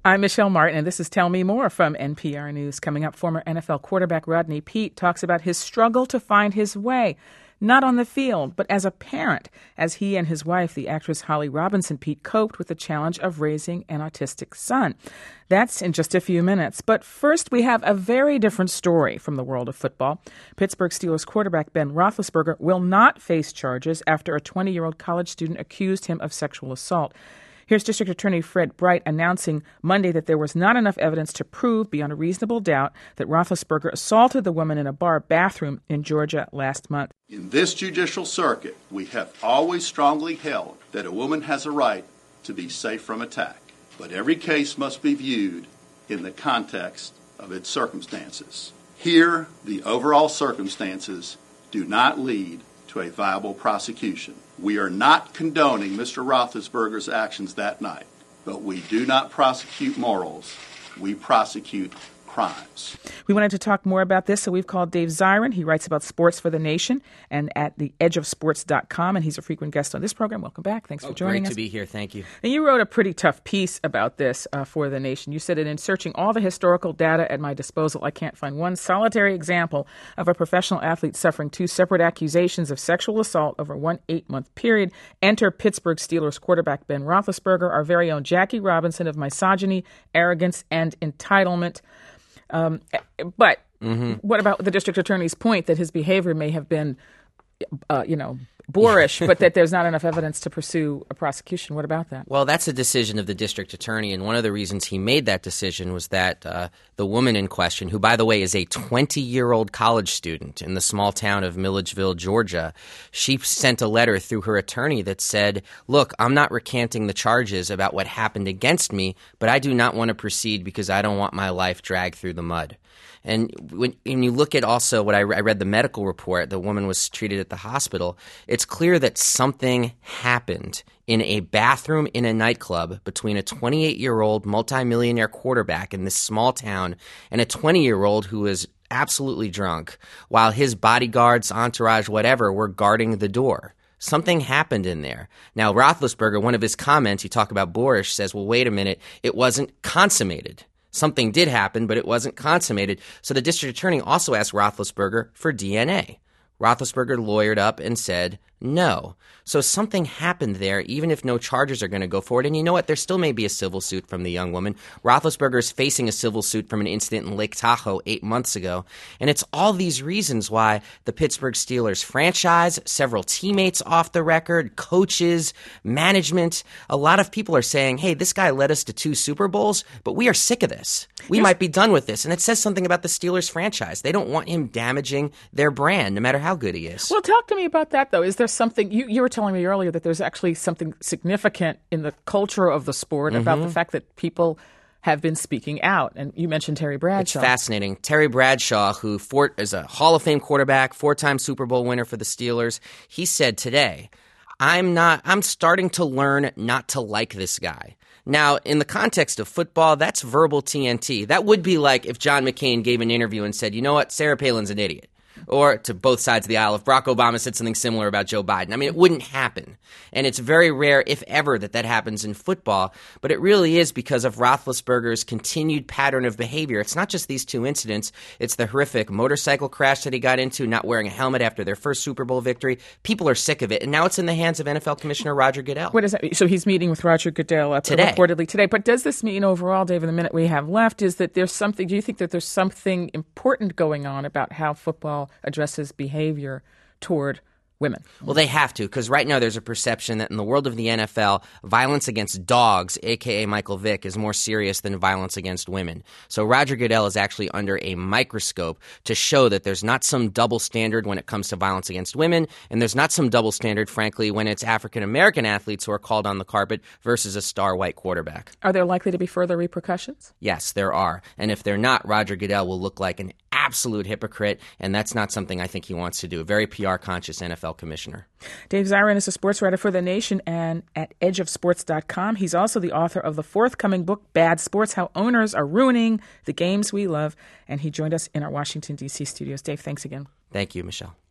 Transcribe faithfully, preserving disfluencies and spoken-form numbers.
I'm Michelle Martin, and this is Tell Me More from N P R News. Coming up, former N F L quarterback Rodney Peete talks about his struggle to find his way, not on the field, but as a parent, as he and his wife, the actress Holly Robinson Peete, coped with the challenge of raising an autistic son. That's in just a few minutes. But first, we have a very different story from the world of football. Pittsburgh Steelers quarterback Ben Roethlisberger will not face charges after a twenty-year-old college student accused him of sexual assault. Here's District Attorney Fred Bright announcing Monday that there was not enough evidence to prove beyond a reasonable doubt that Roethlisberger assaulted the woman in a bar bathroom in Georgia last month. In this judicial circuit, we have always strongly held that a woman has a right to be safe from attack. But every case must be viewed in the context of its circumstances. Here, the overall circumstances do not lead to a viable prosecution. We are not condoning Mister Roethlisberger's actions that night, but we do not prosecute morals. We prosecute crimes. We wanted to talk more about this, so we've called Dave Zirin. He writes about sports for The Nation and at the edge of sports dot com, and he's a frequent guest on this program. Welcome back. Thanks oh, for joining great us. Great to be here. Thank you. And you wrote a pretty tough piece about this uh, for The Nation. You said that in searching all the historical data at my disposal, I can't find one solitary example of a professional athlete suffering two separate accusations of sexual assault over one eight-month period. Enter Pittsburgh Steelers quarterback Ben Roethlisberger, our very own Jackie Robinson of misogyny, arrogance, and entitlement. Um, but mm-hmm. What about the district attorney's point that his behavior may have been, uh, you know, boorish, but that there's not enough evidence to pursue a prosecution? What about that? Well, that's a decision of the district attorney, and one of the reasons he made that decision was that uh, the woman in question, who, by the way, is a twenty-year-old college student in the small town of Milledgeville, Georgia, she sent a letter through her attorney that said, look, I'm not recanting the charges about what happened against me, but I do not want to proceed because I don't want my life dragged through the mud. And when, when you look at also what I, I read the medical report, the woman was treated at the hospital, it's clear that something happened in a bathroom in a nightclub between a twenty-eight-year-old multimillionaire quarterback in this small town and a twenty-year-old who was absolutely drunk while his bodyguards, entourage, whatever, were guarding the door. Something happened in there. Now, Roethlisberger, one of his comments, you talk about boorish, says, well, wait a minute, it wasn't consummated. Something did happen, but it wasn't consummated. So the district attorney also asked Roethlisberger for D N A. Roethlisberger lawyered up and said no. So something happened there, even if no charges are going to go forward. And you know what? There still may be a civil suit from the young woman. Roethlisberger is facing a civil suit from an incident in Lake Tahoe eight months ago. And it's all these reasons why the Pittsburgh Steelers franchise, several teammates off the record, coaches, management, a lot of people are saying, hey, this guy led us to two Super Bowls, but we are sick of this. We yes. might be done with this. And it says something about the Steelers franchise. They don't want him damaging their brand, no matter how good he is. Well, talk to me about that, though. Is there something, you, you were telling me earlier that there's actually something significant in the culture of the sport mm-hmm. about the fact that people have been speaking out. And you mentioned Terry Bradshaw. It's fascinating. Terry Bradshaw, who for, is a Hall of Fame quarterback, four-time Super Bowl winner for the Steelers, he said today, I'm not, I'm starting to learn not to like this guy. Now, in the context of football, that's verbal T N T. That would be like if John McCain gave an interview and said, you know what, Sarah Palin's an idiot. Or to both sides of the aisle, if Barack Obama said something similar about Joe Biden. I mean, it wouldn't happen. And it's very rare, if ever, that that happens in football. But it really is because of Roethlisberger's continued pattern of behavior. It's not just these two incidents. It's the horrific motorcycle crash that he got into, not wearing a helmet after their first Super Bowl victory. People are sick of it. And now it's in the hands of N F L Commissioner Roger Goodell. What is that? So he's meeting with Roger Goodell uh, today. reportedly today. But does this mean overall, Dave, in the minute we have left, is that there's something – do you think that there's something important going on about how football addresses behavior toward women? Well, they have to, because right now there's a perception that in the world of the N F L, violence against dogs, a k a. Michael Vick, is more serious than violence against women. So Roger Goodell is actually under a microscope to show that there's not some double standard when it comes to violence against women, and there's not some double standard, frankly, when it's African-American athletes who are called on the carpet versus a star white quarterback. Are there likely to be further repercussions? Yes, there are. And if they're not, Roger Goodell will look like an absolute hypocrite, and that's not something I think he wants to do. A very P R-conscious N F L commissioner. Dave Zirin is a sports writer for The Nation and at edge of sports dot com. He's also the author of the forthcoming book, Bad Sports, How Owners Are Ruining the Games We Love. And he joined us in our Washington, D C studios. Dave, thanks again. Thank you, Michelle.